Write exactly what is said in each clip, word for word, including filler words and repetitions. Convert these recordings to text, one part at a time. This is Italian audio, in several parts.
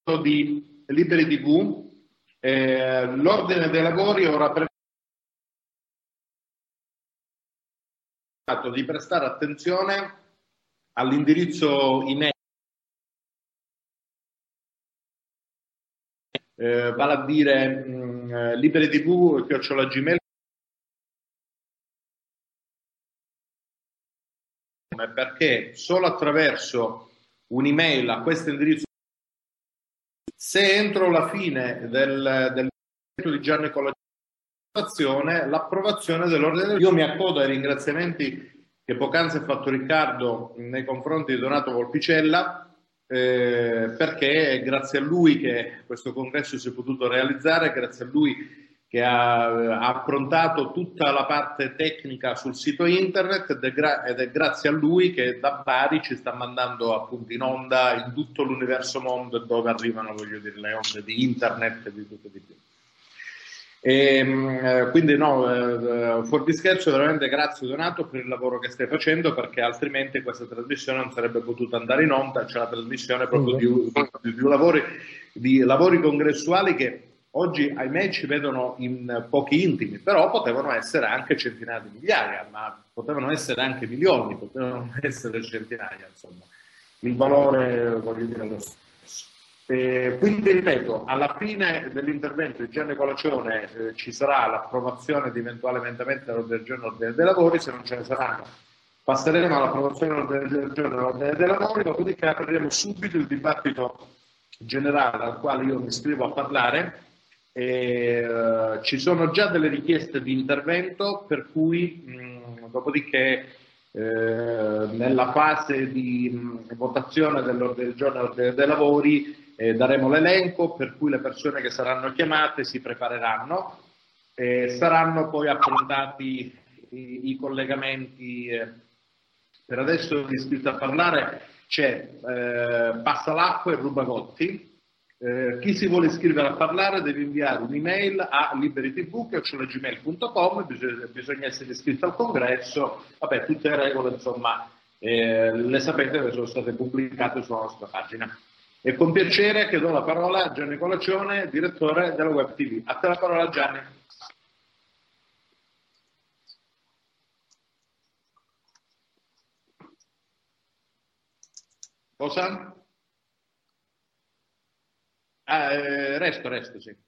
di Liberi T V, eh, l'ordine dei lavori ora prevede di prestare attenzione all'indirizzo email, eh, vale a dire mh, liberi t v chiocciola gmail perché solo attraverso un'email a questo indirizzo, se entro la fine del, del di Gianni con l'approvazione dell'ordine del giorno. Io mi accodo ai ringraziamenti che poc'anzi ha fatto Riccardo nei confronti di Donato Volpicella, eh, perché è grazie a lui che questo congresso si è potuto realizzare, grazie a lui che ha, ha approntato tutta la parte tecnica sul sito internet ed è, gra- ed è grazie a lui che da Bari ci sta mandando appunto in onda in tutto l'universo mondo dove arrivano, voglio dire, le onde di internet e di tutto di più. E, quindi no, eh, fuori di scherzo, veramente grazie Donato per il lavoro che stai facendo, perché altrimenti questa trasmissione non sarebbe potuta andare in onda. C'è la trasmissione proprio di, di, di, lavori, di lavori congressuali che oggi ahimè ci vedono in pochi intimi, però potevano essere anche centinaia di migliaia, ma potevano essere anche milioni, potevano essere centinaia, insomma il valore, voglio dire, lo stesso. Eh, quindi ripeto, alla fine dell'intervento di Gianni Colacione eh, ci sarà l'approvazione di eventuali emendamenti all'ordine del giorno dei lavori. Se non ce ne saranno passeremo all'approvazione dell'ordine del giorno dell'ordine dei lavori, dopodiché apriremo subito il dibattito generale al quale io mi iscrivo a parlare. E, uh, ci sono già delle richieste di intervento, per cui mh, dopodiché eh, nella fase di mh, votazione dell'ordine del giorno dei, dei lavori Eh, daremo l'elenco, per cui le persone che saranno chiamate si prepareranno e saranno poi affrontati i, i collegamenti. Eh. Per adesso iscritto a parlare c'è eh, Passa l'acqua e Rubagotti. Eh, chi si vuole iscrivere a parlare deve inviare un'email a liberi t v chiocciola gmail punto com, bisogna, bisogna essere iscritto al congresso. Vabbè, tutte le regole insomma eh, le sapete che sono state pubblicate sulla nostra pagina. E con piacere che do la parola a Gianni Colacione, direttore della Web T V. A te la parola, Gianni. Cosa? Ah, eh, resto, resto, sì.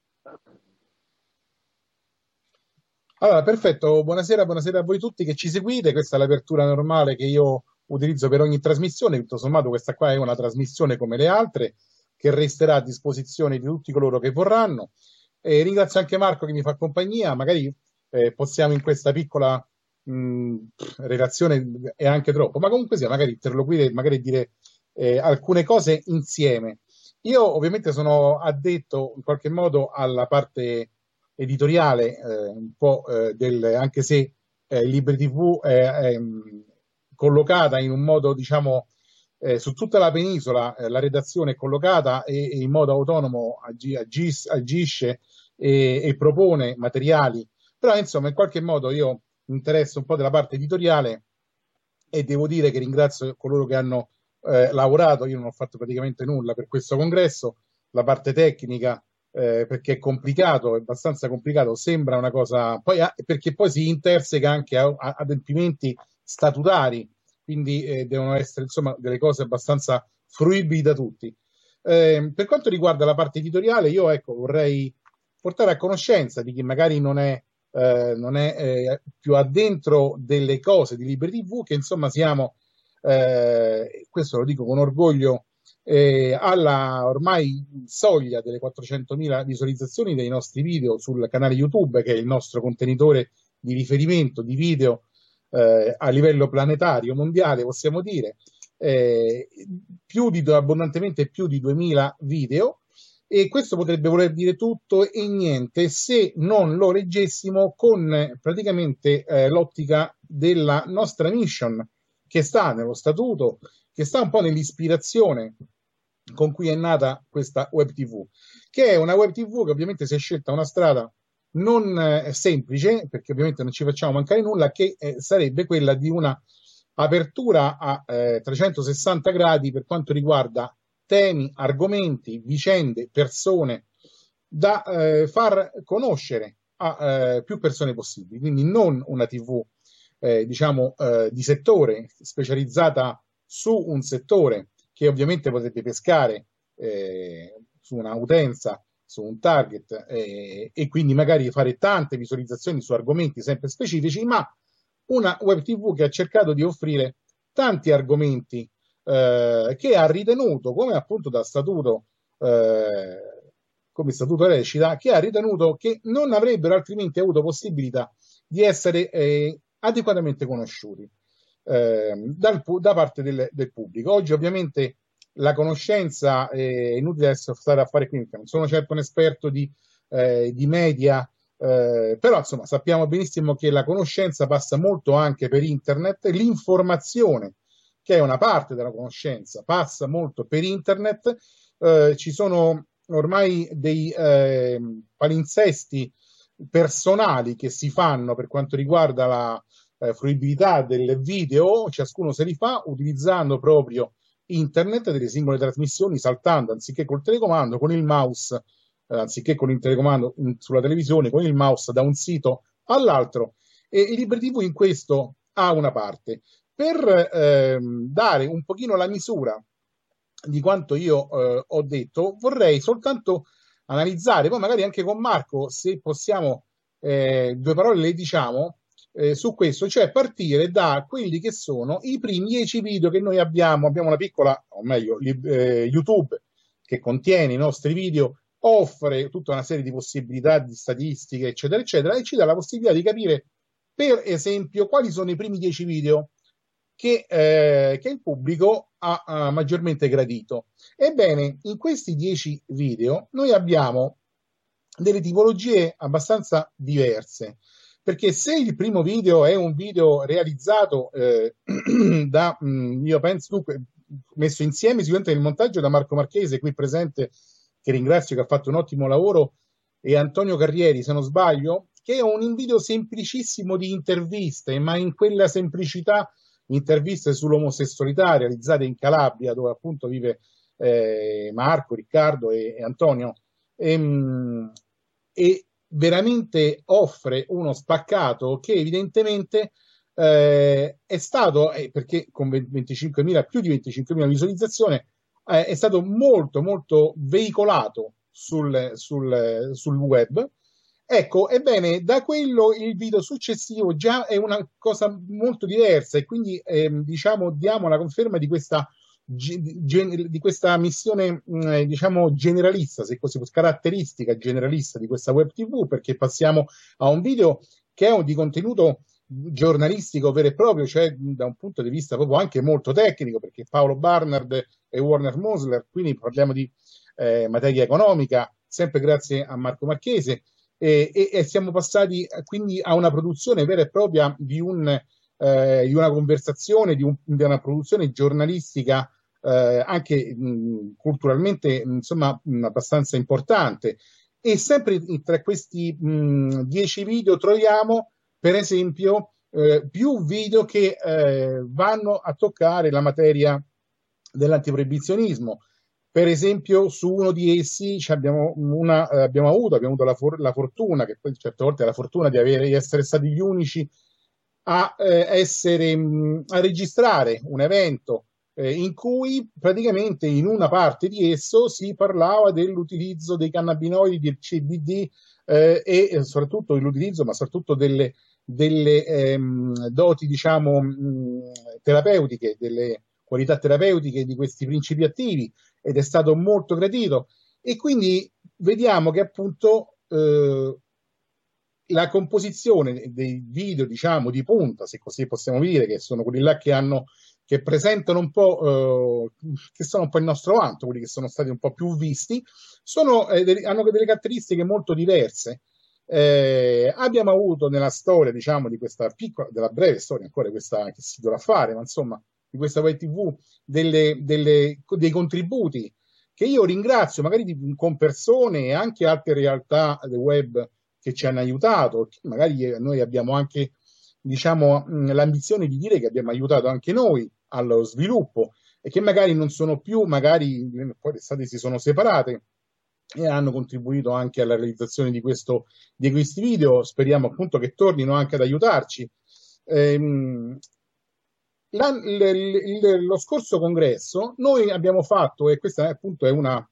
Allora, perfetto. Buonasera, buonasera a voi tutti che ci seguite. Questa è l'apertura normale che io utilizzo per ogni trasmissione. Tutto sommato questa qua è una trasmissione come le altre che resterà a disposizione di tutti coloro che vorranno. E ringrazio anche Marco che mi fa compagnia. Magari eh, possiamo in questa piccola mh, relazione, è anche troppo, ma comunque sia, magari interloquire, magari dire eh, alcune cose insieme. Io ovviamente sono addetto in qualche modo alla parte editoriale, eh, un po' eh, del, anche se eh, Liberi T V è, è collocata in un modo, diciamo, eh, su tutta la penisola, eh, la redazione è collocata e, e in modo autonomo agi, agis, agisce e, e propone materiali, però insomma in qualche modo io mi interesso un po' della parte editoriale e devo dire che ringrazio coloro che hanno eh, lavorato. Io non ho fatto praticamente nulla per questo congresso, la parte tecnica eh, perché è complicato, è abbastanza complicato, sembra una cosa, poi, perché poi si interseca anche a, a adempimenti statutari, quindi eh, devono essere insomma delle cose abbastanza fruibili da tutti. Eh, per quanto riguarda la parte editoriale, io ecco vorrei portare a conoscenza di chi magari non è, eh, non è eh, più addentro delle cose di Liberi T V, che insomma siamo, eh, questo lo dico con orgoglio, eh, alla ormai soglia delle quattrocentomila visualizzazioni dei nostri video sul canale YouTube, che è il nostro contenitore di riferimento di video eh, a livello planetario, mondiale, possiamo dire, eh, più di, abbondantemente più di duemila video, e questo potrebbe voler dire tutto e niente se non lo leggessimo con praticamente eh, l'ottica della nostra mission, che sta nello statuto, che sta un po' nell'ispirazione con cui è nata questa Web T V, che è una Web T V che ovviamente si è scelta una strada non eh, semplice, perché ovviamente non ci facciamo mancare nulla, che eh, sarebbe quella di una apertura a eh, trecentosessanta gradi per quanto riguarda temi, argomenti, vicende, persone da eh, far conoscere a eh, più persone possibili. Quindi non una tivù eh, diciamo eh, di settore, specializzata su un settore che ovviamente potrebbe pescare eh, su una utenza, su un target eh, e quindi magari fare tante visualizzazioni su argomenti sempre specifici, ma una web tivù che ha cercato di offrire tanti argomenti eh, che ha ritenuto, come appunto da statuto, eh, come statuto recita, che ha ritenuto che non avrebbero altrimenti avuto possibilità di essere eh, adeguatamente conosciuti eh, dal, da parte del, del pubblico. Oggi ovviamente la conoscenza, è inutile stare a fare qui, non sono certo un esperto di, eh, di media, eh, però insomma sappiamo benissimo che la conoscenza passa molto anche per internet, l'informazione, che è una parte della conoscenza, passa molto per internet, eh, ci sono ormai dei eh, palinsesti personali che si fanno per quanto riguarda la eh, fruibilità del video, ciascuno se li fa utilizzando proprio internet, delle singole trasmissioni, saltando anziché col telecomando, con il mouse, eh, anziché con il telecomando in, sulla televisione, con il mouse da un sito all'altro. E il Libre tivù in questo ha una parte. Per ehm, dare un pochino la misura di quanto io eh, ho detto, vorrei soltanto analizzare, poi magari anche con Marco, se possiamo, eh, due parole le diciamo eh, su questo, cioè partire da quelli che sono i primi dieci video che noi abbiamo. Abbiamo una piccola, o meglio, eh, YouTube che contiene i nostri video, offre tutta una serie di possibilità di statistiche, eccetera, eccetera, e ci dà la possibilità di capire, per esempio, quali sono i primi dieci video che, eh, che il pubblico ha, ha maggiormente gradito. Ebbene, in questi dieci video noi abbiamo delle tipologie abbastanza diverse, perché se il primo video è un video realizzato eh, da, mh, io penso, dunque, messo insieme sicuramente nel montaggio da Marco Marchese, qui presente, che ringrazio, che ha fatto un ottimo lavoro, e Antonio Carrieri, se non sbaglio, che è un video semplicissimo di interviste, ma in quella semplicità interviste sull'omosessualità realizzate in Calabria, dove appunto vive eh, Marco, Riccardo e, e Antonio, e, mh, e veramente offre uno spaccato che evidentemente eh, è stato, eh, perché con venticinquemila, più di venticinquemila visualizzazioni, eh, è stato molto molto veicolato sul, sul, sul web. Ecco, ebbene, da quello il video successivo già è una cosa molto diversa, e quindi ehm, diciamo diamo la conferma di questa, gen- di questa missione mh, diciamo generalista, se così, caratteristica generalista di questa web tivù, perché passiamo a un video che è di contenuto giornalistico vero e proprio, cioè da un punto di vista proprio anche molto tecnico, perché Paolo Barnard e Werner Mosler, quindi parliamo di eh, materia economica, sempre grazie a Marco Marchese. E, e, e siamo passati quindi a una produzione vera e propria di, un, eh, di una conversazione, di, un, di una produzione giornalistica eh, anche mh, culturalmente insomma mh, abbastanza importante. E sempre tra questi mh, dieci video troviamo per esempio eh, più video che eh, vanno a toccare la materia dell'antiproibizionismo. Per esempio, su uno di essi abbiamo, una, eh, abbiamo avuto, abbiamo avuto la, for- la fortuna, che poi certe volte è la fortuna di, avere, di essere stati gli unici a, eh, essere, mh, a registrare un evento eh, in cui praticamente in una parte di esso si parlava dell'utilizzo dei cannabinoidi, del C B D eh, e soprattutto l'utilizzo, ma soprattutto delle, delle ehm, doti, diciamo, mh, terapeutiche, delle qualità terapeutiche di questi principi attivi, ed è stato molto gradito. E quindi vediamo che appunto eh, la composizione dei video, diciamo, di punta, se così possiamo dire, che sono quelli là che hanno, che presentano un po', eh, che sono un po' il nostro vanto, quelli che sono stati un po' più visti, sono, eh, delle, hanno delle caratteristiche molto diverse. Eh, abbiamo avuto nella storia, diciamo, di questa piccola, della breve storia ancora questa che si dovrà fare, ma insomma, di questa web tivù, delle, delle, dei contributi che io ringrazio magari di, con persone e anche altre realtà del web che ci hanno aiutato. Magari noi abbiamo anche, diciamo, l'ambizione di dire che abbiamo aiutato anche noi allo sviluppo e che magari non sono più, magari poi le estate si sono separate e hanno contribuito anche alla realizzazione di, questo, di questi video. Speriamo appunto che tornino anche ad aiutarci. Ehm, la, il, il, lo scorso congresso noi abbiamo fatto, e questa appunto è una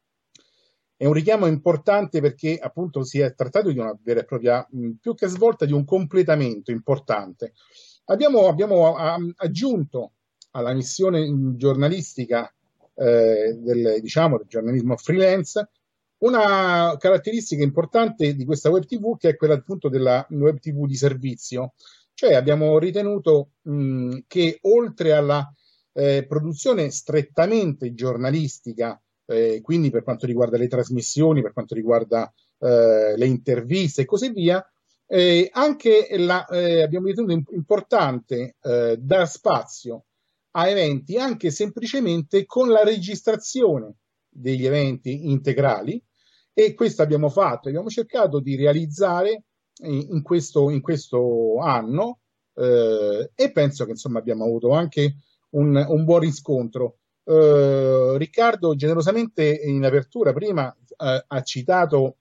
è un richiamo importante perché appunto si è trattato di una vera e propria, mh, più che svolta, di un completamento importante. Abbiamo, abbiamo a, aggiunto alla missione giornalistica eh, del, diciamo, del giornalismo freelance una caratteristica importante di questa web tivù, che è quella appunto della web tivù di servizio. Cioè abbiamo ritenuto mh, che oltre alla eh, produzione strettamente giornalistica, eh, quindi per quanto riguarda le trasmissioni, per quanto riguarda eh, le interviste e così via, eh, anche la, eh, abbiamo ritenuto importante eh, dar spazio a eventi anche semplicemente con la registrazione degli eventi integrali, e questo abbiamo fatto, abbiamo cercato di realizzare in questo, in questo anno eh, e penso che insomma abbiamo avuto anche un, un buon riscontro. Eh, Riccardo generosamente in apertura prima eh, ha citato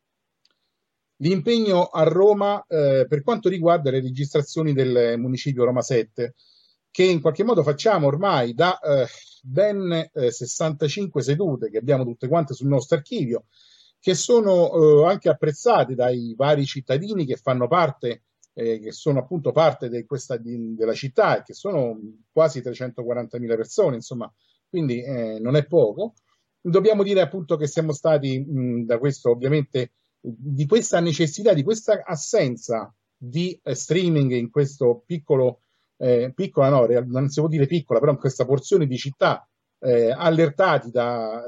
l'impegno a Roma eh, per quanto riguarda le registrazioni del municipio Roma sette, che in qualche modo facciamo ormai da eh, ben eh, sessantacinque sedute che abbiamo tutte quante sul nostro archivio, che sono eh, anche apprezzate dai vari cittadini che fanno parte, eh, che sono appunto parte de questa, di, della città, e che sono quasi trecentoquarantamila persone, insomma, quindi eh, non è poco. Dobbiamo dire appunto che siamo stati mh, da questo ovviamente di questa necessità, di questa assenza di eh, streaming in questo piccolo, eh, piccola no, non si può dire piccola, però in questa porzione di città, eh, allertati da,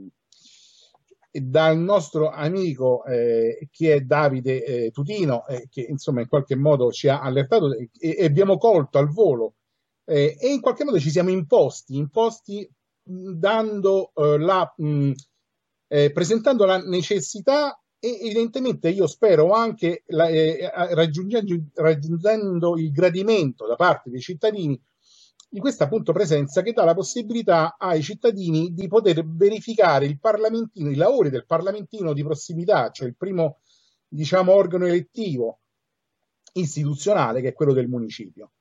eh, dal nostro amico eh, che è Davide eh, Tutino, eh, che insomma in qualche modo ci ha allertato e, e abbiamo colto al volo eh, e in qualche modo ci siamo imposti, imposti mh, dando eh, la, mh, eh, presentando la necessità. E evidentemente io spero anche la, eh, raggiungendo, raggiungendo il gradimento da parte dei cittadini di questa appunto presenza, che dà la possibilità ai cittadini di poter verificare il parlamentino, i lavori del parlamentino di prossimità, cioè il primo diciamo organo elettivo istituzionale, che è quello del municipio.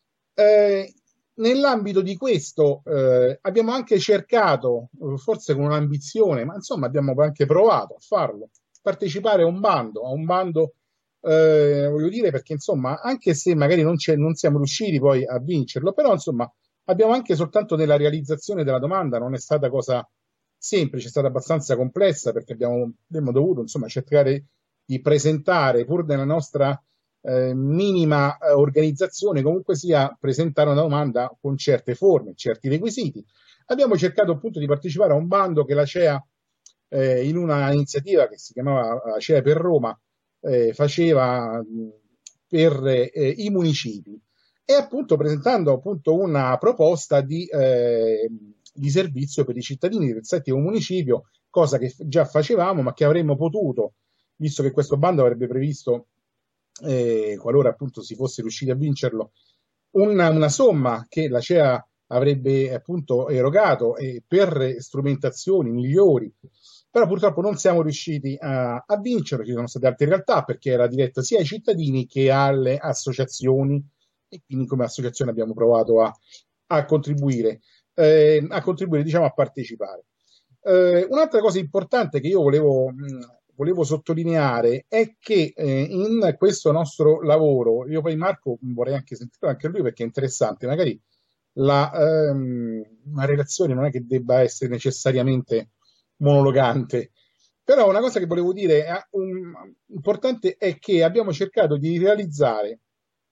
Eh, Nell'ambito di questo eh, abbiamo anche cercato, forse con un'ambizione, ma insomma abbiamo anche provato a farlo, partecipare a un bando, a un bando eh, voglio dire, perché insomma, anche se magari non, non siamo riusciti poi a vincerlo, però insomma abbiamo anche soltanto nella realizzazione della domanda, non è stata cosa semplice, è stata abbastanza complessa, perché abbiamo, abbiamo dovuto insomma cercare di presentare, pur nella nostra eh, minima eh, organizzazione, comunque sia, presentare una domanda con certe forme, certi requisiti. Abbiamo cercato appunto di partecipare a un bando che la C E A Eh, in una iniziativa che si chiamava C E A per Roma eh, faceva mh, per eh, i municipi, e appunto presentando appunto una proposta di, eh, di servizio per i cittadini del settimo municipio, cosa che già facevamo ma che avremmo potuto, visto che questo bando avrebbe previsto, eh, qualora appunto si fosse riusciti a vincerlo, una, una somma che la C E A avrebbe appunto erogato eh, per strumentazioni migliori, però purtroppo non siamo riusciti a, a vincere. Ci sono state altre realtà, perché era diretta sia ai cittadini che alle associazioni, e quindi come associazione abbiamo provato a, a contribuire, eh, a contribuire, diciamo, a partecipare. Eh, un'altra cosa importante che io volevo, mh, volevo sottolineare è che eh, in questo nostro lavoro, io poi Marco vorrei anche sentire anche lui, perché è interessante, magari la, ehm, una relazione non è che debba essere necessariamente monologante, però una cosa che volevo dire è un, importante è che abbiamo cercato di realizzare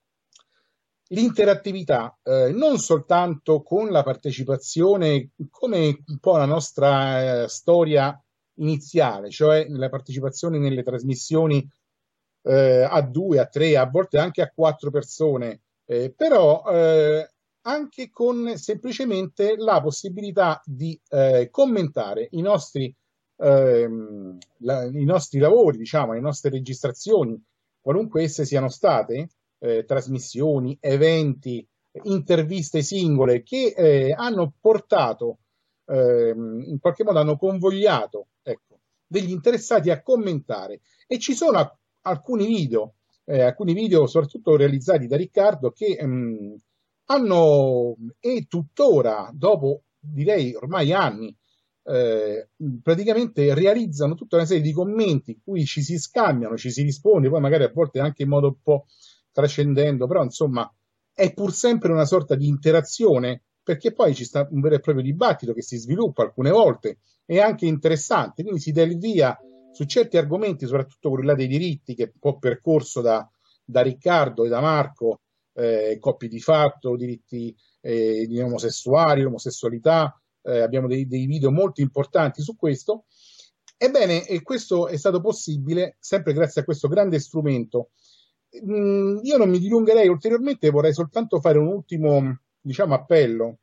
l'interattività eh, non soltanto con la partecipazione, come un po' la nostra eh, storia iniziale, cioè la partecipazione nelle trasmissioni eh, a due, a tre, a volte anche a quattro persone, eh, però eh, anche con semplicemente la possibilità di eh, commentare i nostri, ehm, la, i nostri lavori, diciamo, le nostre registrazioni, qualunque esse siano state, eh, trasmissioni, eventi, interviste singole che eh, hanno portato, eh, in qualche modo hanno convogliato, ecco, degli interessati a commentare. E ci sono a- alcuni video, eh, alcuni video soprattutto realizzati da Riccardo che mh, hanno, e tuttora, dopo direi ormai anni, eh, praticamente realizzano tutta una serie di commenti in cui ci si scambiano, ci si risponde, poi magari a volte anche in modo un po' trascendendo, però insomma è pur sempre una sorta di interazione, perché poi ci sta un vero e proprio dibattito che si sviluppa alcune volte, è anche interessante, quindi si dà il via su certi argomenti, soprattutto quello là dei diritti, che è un po' percorso da, da Riccardo e da Marco, eh, coppie di fatto, diritti eh, di omosessuali, omosessualità, eh, abbiamo dei, dei video molto importanti su questo. Ebbene, e questo è stato possibile sempre grazie a questo grande strumento. Mm, io non mi dilungherei ulteriormente, vorrei soltanto fare un ultimo, diciamo, appello.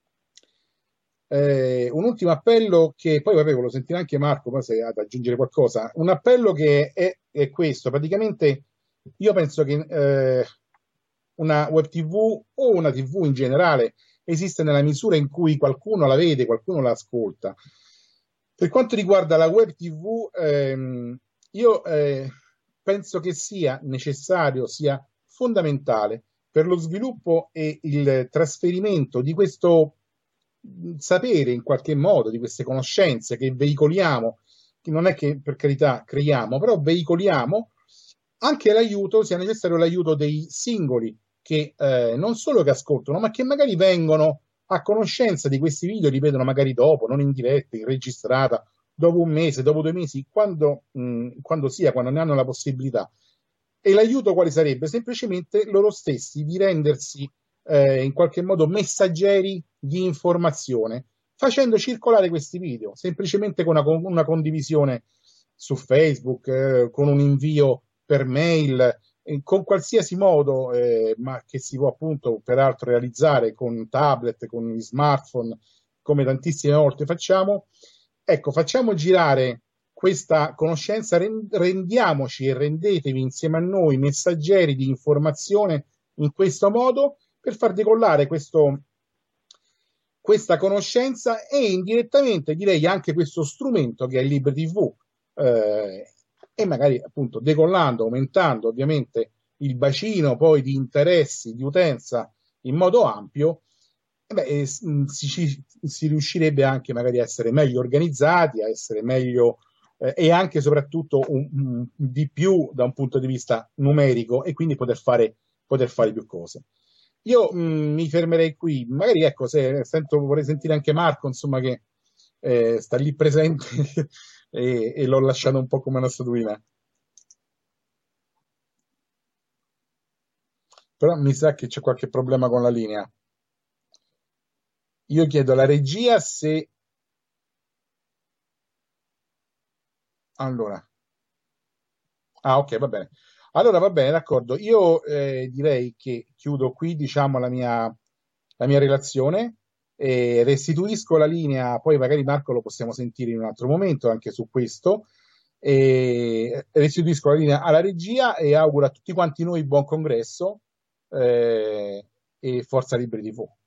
Eh, un ultimo appello che poi vabbè, lo sentirà anche Marco, poi se ad aggiungere qualcosa. Un appello che è, è questo, praticamente io penso che eh, una web T V o una T V in generale esiste nella misura in cui qualcuno la vede, qualcuno la ascolta. Per quanto riguarda la web T V, ehm, io eh, penso che sia necessario, sia fondamentale per lo sviluppo e il trasferimento di questo mh, sapere in qualche modo, di queste conoscenze che veicoliamo, che non è che per carità creiamo, però veicoliamo, anche l'aiuto, sia necessario l'aiuto dei singoli che eh, non solo che ascoltano, ma che magari vengono a conoscenza di questi video, li vedono magari dopo, non in diretta, in registrata, dopo un mese, dopo due mesi, quando, mh, quando sia, quando ne hanno la possibilità. E l'aiuto quale sarebbe? Semplicemente loro stessi di rendersi eh, in qualche modo messaggeri di informazione, facendo circolare questi video, semplicemente con una, una condivisione su Facebook, eh, con un invio per mail, eh, con qualsiasi modo, eh, ma che si può appunto peraltro realizzare con tablet, con gli smartphone, come tantissime volte facciamo. Ecco, facciamo girare questa conoscenza, rendiamoci e rendetevi insieme a noi messaggeri di informazione in questo modo per far decollare questo, questa conoscenza e indirettamente direi anche questo strumento che è Libri T V eh, e magari appunto decollando, aumentando ovviamente il bacino poi di interessi, di utenza in modo ampio, eh beh, eh, si, si riuscirebbe anche magari a essere meglio organizzati, a essere meglio eh, e anche soprattutto un, un, di più da un punto di vista numerico e quindi poter fare, poter fare più cose. Io mh, mi fermerei qui, magari ecco, se sento, vorrei sentire anche Marco, insomma, che eh, sta lì presente e, e l'ho lasciato un po' come una statuina. Però mi sa che c'è qualche problema con la linea. Io chiedo alla regia se... Allora... Ah, ok, va bene. Allora va bene, d'accordo. Io eh, direi che chiudo qui, diciamo, la mia, la mia relazione e restituisco la linea, poi magari Marco lo possiamo sentire in un altro momento anche su questo. E restituisco la linea alla regia e auguro a tutti quanti noi buon congresso eh, e Forza Libri T V.